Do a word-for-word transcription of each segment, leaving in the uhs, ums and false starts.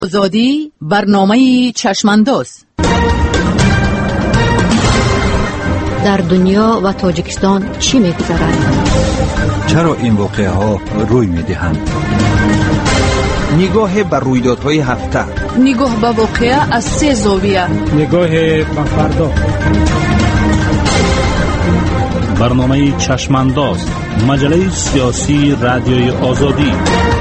آزادی برنامه چشمانداز در دنیا و تاجیکستان چی می‌گذرد؟ چرا این واقعه ها روی می‌دهند؟ نگاه بر رویدادهای هفته، نگاه به واقعه از سه زاویه، نگاه به فردا. برنامه چشمانداز، مجله سیاسی رادیوی آزادی.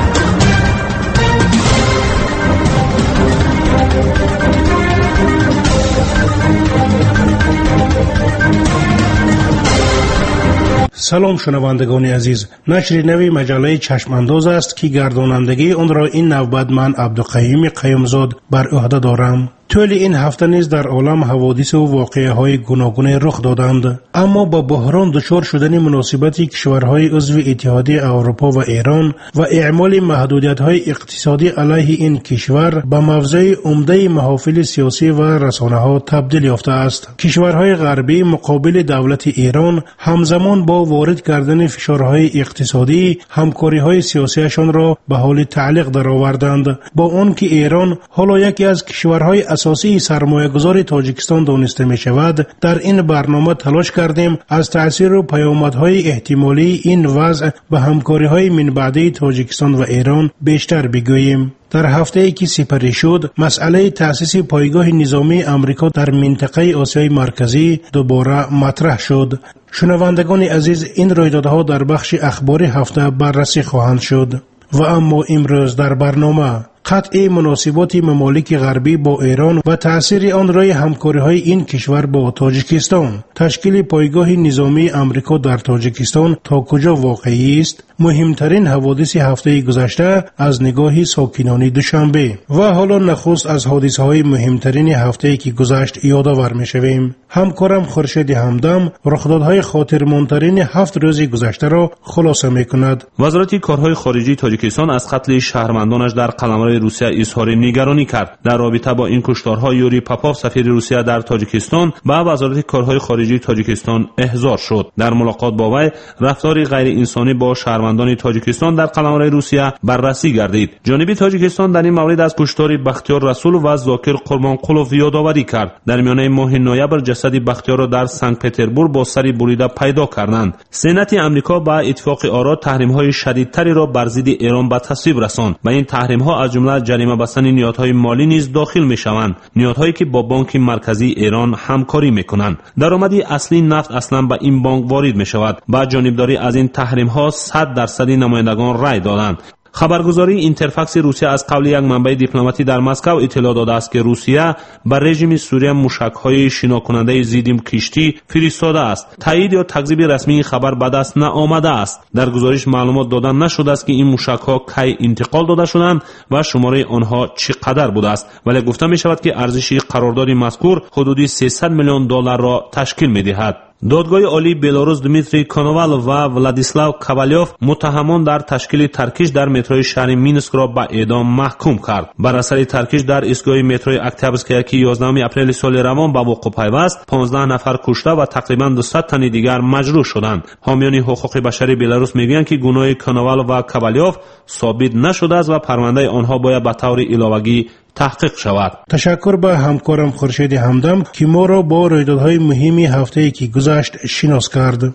سلام شنوندگان عزیز، نشر نوی مجله چشمانداز است که گردانندگی آن را این نوبت من عبدالقیوم قیومزاد بر عهده دارم. طول این هفته نیز در عالم حوادث و واقعه های گوناگون رخ دادند، اما با بحران دچار شدن مناسبت کشورهای عضو اتحادیه اروپا و ایران و اعمال محدودیت های اقتصادی علیه این کشور به موضع عمده محافل سیاسی و رسانه ها تبدیل یافته است. کشورهای غربی مقابل دولت ایران همزمان با وارد کردن فشارهای اقتصادی همکاری های سیاسیشان را به حال تعلیق درآوردند، با آنکه ایران حالا یکی از کشورهای اساسی سرمایه‌گذار تاجیکستان دانسته می شود. در این برنامه تلاش کردیم از تأثیر و پیامدهای احتمالی این وضع به همکاری‌های من بعدی تاجیکستان و ایران بیشتر بگوییم. در هفته‌ای که سپری شد، مسئله تأسیس پایگاه نظامی امریکا در منطقه آسیای مرکزی دوباره مطرح شد. شنوندگان عزیز، این رویدادها در بخش اخباری هفته بررسی خواهند شد. و اما امروز در برنامه قطع مناسبات ممالک غربی با ایران و تأثیر آن روی همکاری‌های این کشور با تاجیکستان، تشکیل پایگاه نظامی امریکا در تاجیکستان تا کجا واقعی است، مهمترین حوادث هفته گذشته از نگاه ساکنان دوشنبه و حالا نخست از حادثه‌های مهمترین هفته‌ای که گذشت یادآور می‌شویم. همکارم خورشید همدم رخدادهای خاطرماندترین هفت روز گذشته را خلاصه می‌کند. وزارت کارهای خارجی تاجیکستان از قتل شهروندانش در قلمرو روسیه اظهار نگرانی کرد. در رابطه با این کشتارها یوری پاپاف سفیر روسیه در تاجیکستان به وزارت کارهای خارجی تاجیکستان احضار شد. در ملاقات با وی رفتار غیر انسانی با شهروندان تاجیکستان در قلمرو روسیه بررسی گردید. جانب تاجیکستان در این مورد از کشتار بختیار رسول و زاکر قربانقلوف یادآوری کرد. در میانه ماه نوامبر جسد بختیار را در سنت پترزبورگ با سر بریده پیدا کردند. سنت آمریکا با اتفاق آرا تحریم‌های شدیدتری را بر ضد ایران به تصویب رساند و این تحریم‌ها از جمله جریمه بستن نیازهای مالی نیز داخل می‌شوند، نیازهایی که با بانک مرکزی ایران همکاری می‌کنند. درآمد اصلی نفت اصلا به این بانک وارد می‌شود. با جانبداری از این تحریم‌ها صد درصد نمایندگان رای دادند. خبرگزاری اینترفاکس روسیه از قول یک منبع دیپلماتی در مسکو اطلاع داده است که روسیه بر رژیم سوریه موشک‌های شنا کننده ضد کشتی فرستاده است. تایید یا تکذیب رسمی خبر به دست نآمده است. در گزارش معلومات داده نشده است که این موشک‌ها کی انتقال داده شدند و شماره آنها چقدر بوده است، ولی گفته می‌شود که ارزش قرارداد مذکور حدود سیصد میلیون دلار را تشکیل می‌دهد. دادگاه عالی بلاروس دمیتری کانوال و ولادیسلاو کاوالیوف متهمان در تشکیل ترکش در متروی شهر مینسک را به اعدام محکوم کرد. بر اثر ترکش در ایستگاه متروی اکتبرسکیا که یازدهم اپریل سال روان به وقوع پیوست، پانزده نفر کشته و تقریباً دویست تن دیگر مجروح شدند. حامیان حقوق بشری بلاروس میگویند که گناه کانوال و کاوالیوف ثابت نشده است و پرونده آنها باید به طور علاوه‌ای تحقیق شود. تشکر به همکارم خورشید همدم که ما را با رویدادهای مهمی هفته‌ای که گذشت شناس کرد.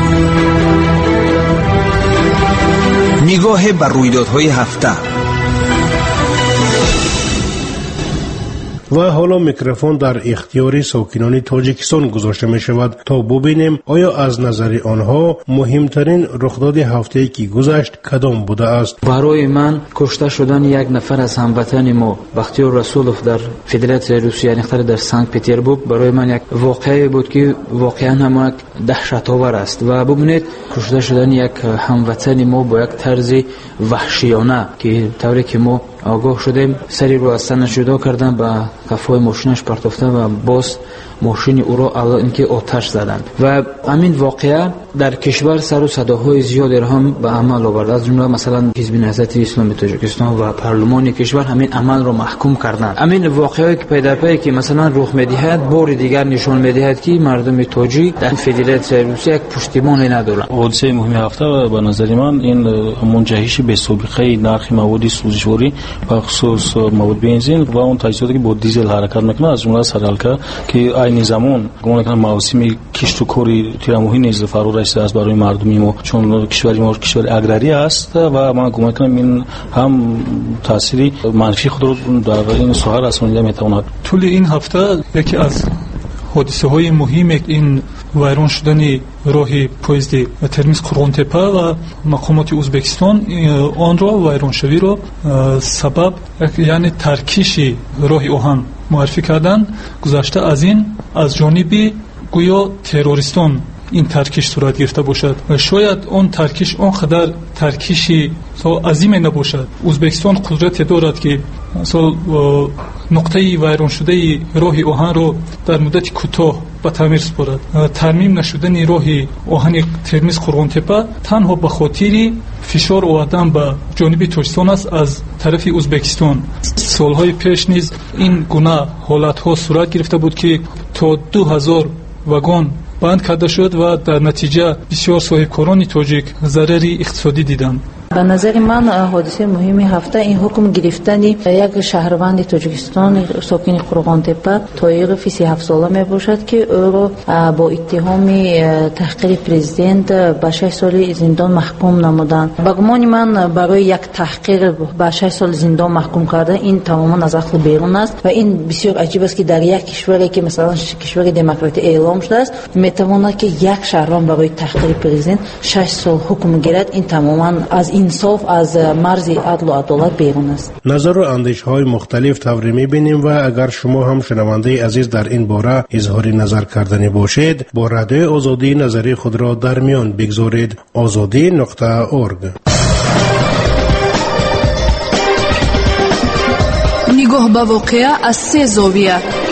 نگاه بر رویدادهای هفته. و حالا میکروفون در اختیار ساکنان تاجیکستان گذاشته می شود تا ببینیم آیا از نظر آنها مهمترین رخداد هفته‌ای که گذشت کدام بوده است. برای من کشته شدن یک نفر از هموطن ما بختیار رسولوف در فدراسیون روسیه نقطه در سنت پترزبورگ برای من یک واقعه بود که واقعا هم دهشت آور است و ببینید کشته شدن یک هموطن ما با یک طرز وحشیانه که طوری که ما آگاه شدیم سری رو از تنش جدا کردن به کفای ماشینش پرتافته و باز ماشین او را الان که آتش زدند و همین واقعه در کشور سر و صداهای زیادی را هم به عمل آورد. از جمله مثلا حزب نهضت اسلامی تاجیکستان و پارلمان کشور همین عمل را محکوم کردند. همین واقعه‌ای که پیدا پی که مثلا رخ می‌دهد بار دیگر نشان می‌دهد که مردم تاجیک در فدراسیون روسیه یک پشتیبانی ندارند. حادثه مهم هفته به نظر من این همون جهش به سابقه نرخ مواد سوزشواری و خصوص مواد بنزین و اون تجهیزاتی که با دیزل حرکت میکنه، از جمله سرالکا که این زمان گمان کنم موسم کشت و کاری تیرموهی نیز فرا رسیده است برای مردم ما، چون کشور ما کشور اگراری است و من گمان کنم این هم تأثیری منفی خود رو در این ساحه رسانیده میتواند. طول این هفته یکی از حادثه های مهم این ویران شدن راه پویزد ترمیز قرغنتپه و مقامات ازبکستان آن را ویران شوی را سبب یعنی ترکیش راه آهن معرفی کردن. گذشته از این از جانب گویا تروریستان این ترکیش صورت گرفته باشد و شاید اون ترکیش آنقدر ترکیشی عظیم نباشد. ازبکستان قدرت دارد که مثلا نقطه ویران شده راه آهن را در مدت کوتاه به تعمیر سپارد. ترمیم نشدن راه آهن ترمیز قرغنتپه تنها به خاطر فشار آوردن به جانب تاجیکستان است از طرف ازبکستان. سالهای پیش نیز این گونه حالت ها صورت گرفته بود که تا دو هزار واگن بند کرده شد و در نتیجه بسیار صاحبکاران تاجیک ضرری اقتصادی دیدند. به نظر من حادثه مهمی هفته این حکم گرفتن یک شهروند تاجیکستان ساکن قرغنتپه طایق سی هفت ساله می باشد که او را با اتهام تحقیر پرزیدنت به شش سال زندان محکوم نمودند. به گمان من برای یک تحقیر به شش سال زندان محکوم کردن این تماما از عقل بیرون است و این بسیار عجیب است که در یک کشوری که مثلا کشور دموکراتی اعلام شده است میتواند که یک شهروند برای تحقیر پرزیدنت شش سال حکم گیرد. این تماما از انصاف از مرز عدل و عدالت بیرون است. نظر و اندیشه های مختلف توری می‌بینیم و اگر شما هم شنونده عزیز در این باره اظهار نظر کردنی باشید با رادیو آزادی نظری خود را در میان بگذارید. آزادی نقطه اورگ. نگاه به واقعه از سه زاویه.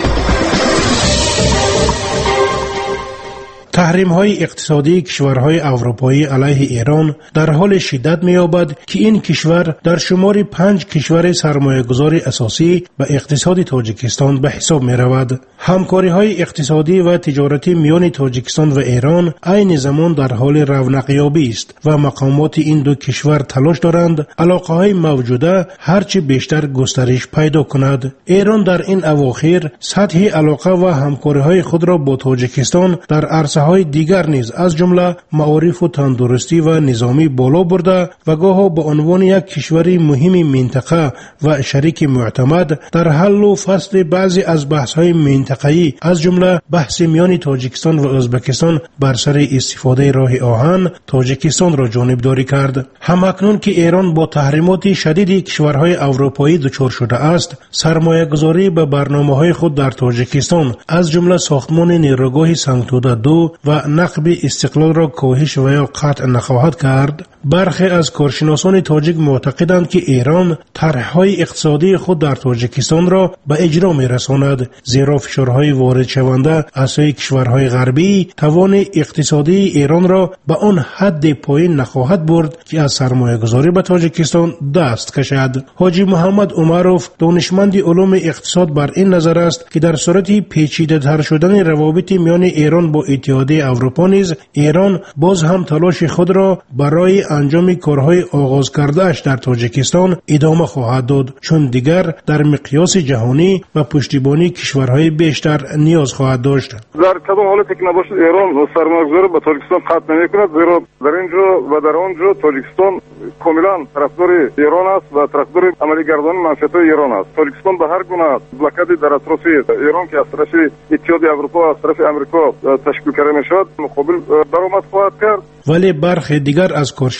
تحریم‌های اقتصادی کشورهای اروپایی علیه ایران در حال شدت می‌یابد که این کشور در شمار پنج کشور سرمایه‌گذاری اساسی به اقتصاد تاجیکستان به حساب می‌رود. همکاری‌های اقتصادی و تجارتی میان تاجیکستان و ایران عین زمان در حال رونق یابی است و مقامات این دو کشور تلاش دارند علاقه‌های موجوده هرچه بیشتر گسترش پیدا کند. ایران در این اواخر سطح علاقه و همکاری‌های خود را با تاجیکستان در عرصه های دیگر نیز از جمله معارف و تندرستی و نظامی بالا برده و گاه به عنوان یک کشور مهم منطقه و شریک معتمد در حل و فصل بعضی از بحث های منطقه‌ای از جمله بحث میان تاجیکستان و ازبکستان بر سر استفاده راه آهن تاجیکستان را جانبداری کرد. همکنون که ایران با تحریمات شدید کشورهای اروپایی دچار شده است، سرمایه گذاری به برنامه‌های خود در تاجیکستان از جمله ساختمان نیروگاه سنگتوده دو و نقب استقلال را کاهش و یا قطع نخواهد کرد. برخی از کارشناسان تاجیک معتقدند که ایران طرح‌های اقتصادی خود در تاجیکستان را به اجرا می‌رساند، زیرا فشارهای وارد شونده از سوی کشورهای غربی توان اقتصادی ایران را به آن حد پایین نخواهد برد که از سرمایه‌گذاری به تاجیکستان دست کشد. حاجی محمد عمروف دانشمند علوم اقتصاد بر این نظر است که در صورت پیچیده‌تر شدن روابط میان ایران با اتحادیه اروپا نیز ایران باز هم تلاش خود را برای انجام کارهای آغاز کرده‌اش در تاجیکستان ادامه خواهد داد، چون دیگر در مقیاس جهانی و پشتیبانی کشورهای بیشتر نیاز خواهد داشت. در کدام حالتی که نباشد ایران سرمایه‌گذاری به تاجیکستان قطع نمی‌کند، زیرا در اینجا و در آنجا تاجیکستان کاملا طرفدار ایران است و طرفدار عملی گردانی منفعت‌های ایران است. تاجیکستان به هر گونه بلاکادی در اطراف ایران که از طرف اتحادیه اروپا از طرف آمریکا تشکیل کرده می‌شود مقابل برآمد خواهد کرد. ولی برخی دیگر از کارشناسان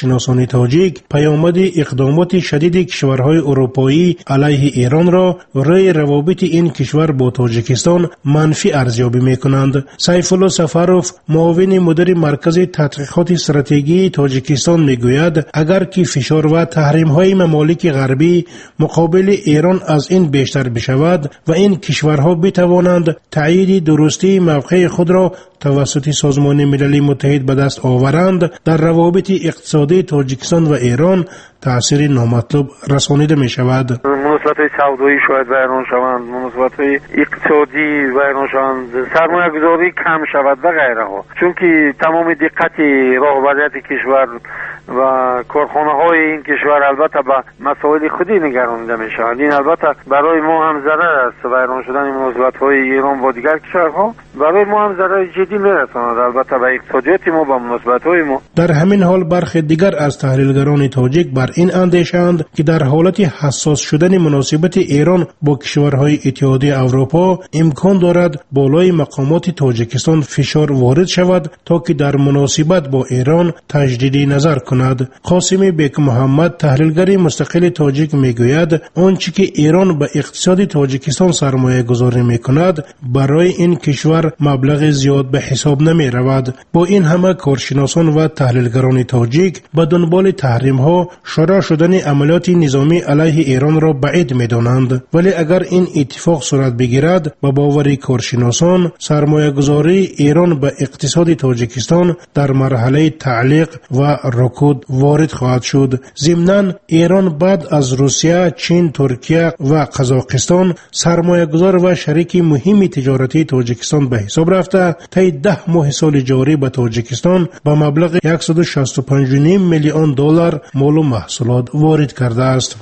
کارشناسان تاجیک پیامد اقدامات شدید کشورهای اروپایی علیه ایران را روی روابط این کشور با تاجیکستان منفی ارزیابی میکنند. سیف الله سفروف، معاون مدیر مرکز تحقیقات استراتژی تاجیکستان میگوید اگر که فشار و تحریم های ممالک غربی مقابل ایران از این بیشتر بشود و این کشورها بتوانند تایید درستی موقع خود را توسط سازمان ملل متحد به دست آورند، در روابط اقتصادی تاجیکستان و ایران تأثیر نامطلوب رسانیده می شود. مناسبات سودایی شاید ویران شوند، مناسبات اقتصادی ویران شوند، سرمایه گذاری کم شود و غیره ها، چون که تمام دقت راهبردی کشور و کارخانه های این کشور البته به مسائل خودی نگرانیده می شود. این البته برای ما هم ضرر است. ویران شدن مناسبات های ایران با دیگر کشورها برای ما هم ضرر جدی می رساند، البته به اقتصادیات ما، با مناسبات های ما. در همین حال برخی دیگر از تحلیلگران تاجیک بر این اندیشند که در حالت حساس شدن مناسبت ایران با کشورهای اتحادیه اروپا امکان دارد بالای مقامات تاجیکستان فشار وارد شود تا که در مناسبت با ایران تجدید نظر کند. قاسم بیک محمد، تحلیلگر مستقل تاجیک میگوید آنچه که ایران به اقتصاد تاجیکستان سرمایه گذاری میکند برای این کشور مبلغ زیاد به حساب نمی رود. با این همه کارشناسان و تحلیلگران تاجیک به دنبال تحریم ها شروع شدن عملیات نظامی علیه ایران را بعید می دانند، ولی اگر این اتفاق صورت بگیرد با باور کارشناسان سرمایه گذاری ایران به اقتصاد تاجیکستان در مرحله تعلیق و رکود وارد خواهد شد. ضمناً ایران بعد از روسیه، چین، ترکیه و قزاقستان سرمایه گذار و شریک مهم تجارتی تاجیکستان به حساب رفته طی ده ماه سال جاری به تاجیکستان با مبلغ صد و شصت و پنج و نیم میلیون دلار مال و محصولات وارد کرده است.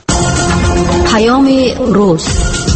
پیام روز.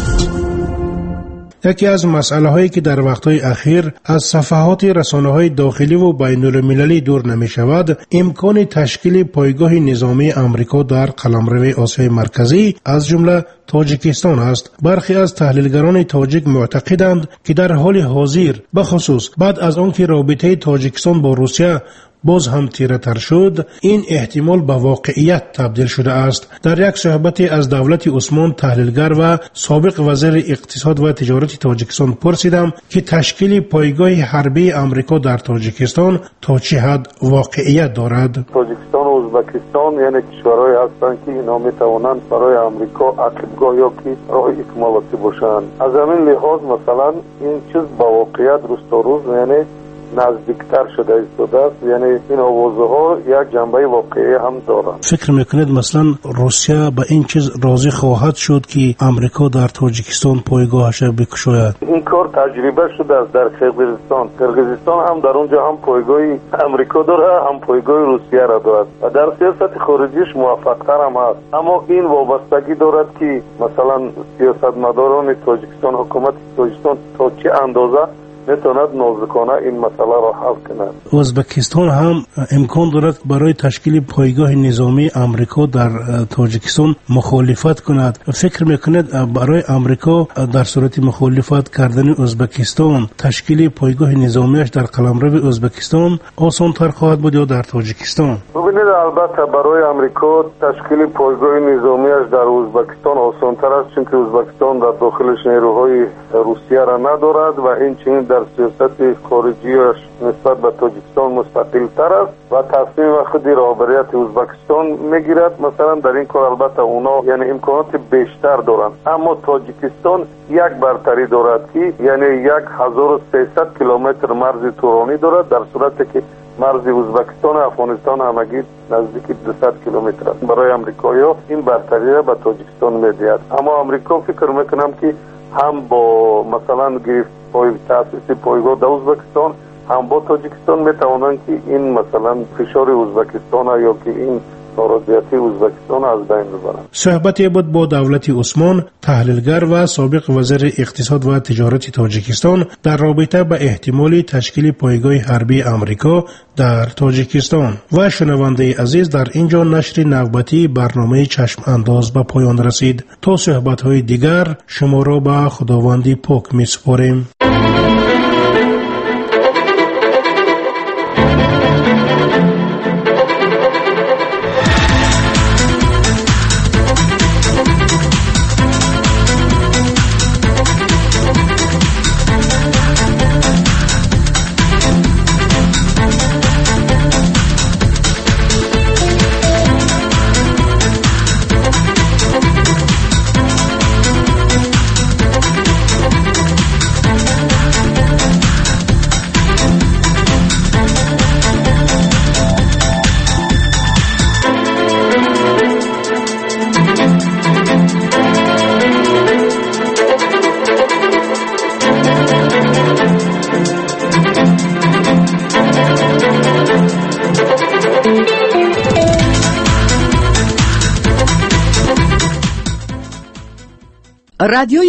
یکی از مسئله هایی که در وقتهای اخیر از صفحات رسانه های داخلی و بین المللی دور نمی شود امکان تشکیل پایگاه نظامی امریکا در قلمرو آسیای مرکزی از جمله تاجیکستان است. برخی از تحلیلگران تاجیک معتقدند که در حال حاضر بخصوص بعد از آنکه رابطه تاجیکستان با روسیه باز هم تیره تر شد این احتمال به واقعیت تبدیل شده است. در یک صحبت از دولت عثمان، تحلیلگر و سابق وزیر اقتصاد و تجارت تاجیکستان پرسیدم که تشکیل پایگاه حربی امریکا در تاجیکستان تا چه حد واقعیت دارد. تاجیکستان و ازبکستان یعنی کشورهای هستند که اینا می توانند برای امریکا عقبگاه یا که راه اکمالاتی باشند. از همین لحاظ مثلا این چیز با واقعیت روز تا روز یعنی نزدیکتر شده است، یعنی این آوازه ها یک جنبه واقعی هم دارند. فکر میکنید مثلا روسیه به این چیز راضی خواهد شد که امریکا در تاجیکستان پایگاهش بکشاید؟ این کار تجربه شده است در قرقیزستان. قرقیزستان هم در اونجا هم پایگاه امریکا داره هم پایگاه روسیه را دارد و در سیاست خارجیش موفق‌تر هم است. اما این وابستگی دارد که مثلا سیاستمداران تاجیکستان، حکومت تاجیکستان تا چه اندازه میتواند نازکانه این مسئله را حل کند. ازبکستان هم امکان دارد برای تشکیل پایگاه نظامی امریکا در تاجیکستان مخالفت کند. فکر میکنید برای امریکا در صورت مخالفت کردن ازبکستان تشکیل پایگاه نظامیش در قلمرو ازبکستان آسان تر خواهد بود یا در تاجیکستان؟ ببینید البته برای امریکا تشکیل پایگاه نظامیش در ازبکستان آسان تر است، چون که ازبکستان در داخلش نیروهای روسیه را ندارد و این چنین در سیاست خارجیش نسبت به تاجیکستان مستقل تر است و تصمیم خودی رهبریت ازبکستان میگیرد. مثلا در این کار البته اونا یعنی امکانات بیشتر دارند، اما تاجیکستان یک برتری دارد که یعنی یک هزار و سیصد کیلومتر مرز تورانی دارد، در صورتی که مرز ازبکستان و افغانستان همگی نزدیک دویست کیلومتر است. برای امریکایی‌ها این برتری را به تاجیکستان میدهد، اما امریکا فکر میکنم که هم با مثلا گرفت پای تاسیس پایگاه در ازبکستان هم با تاجیکستان میتوانند که این مثلا فشار ازبکستان یا که این ناراضیتی ازبکستان از بین ببرند. صحبتی بود با دولت عثمان، تحلیلگر و سابق وزیر اقتصاد و تجارت تاجیکستان در رابطه با احتمال تشکیل پایگاه حربی امریکا در تاجیکستان. و شنونده عزیز، در اینجا نشر نوبتی برنامه چشم انداز به پایان رسید. تا صحبت‌های دیگر شما را به خداوند پاک می‌سپاریم. رادیوی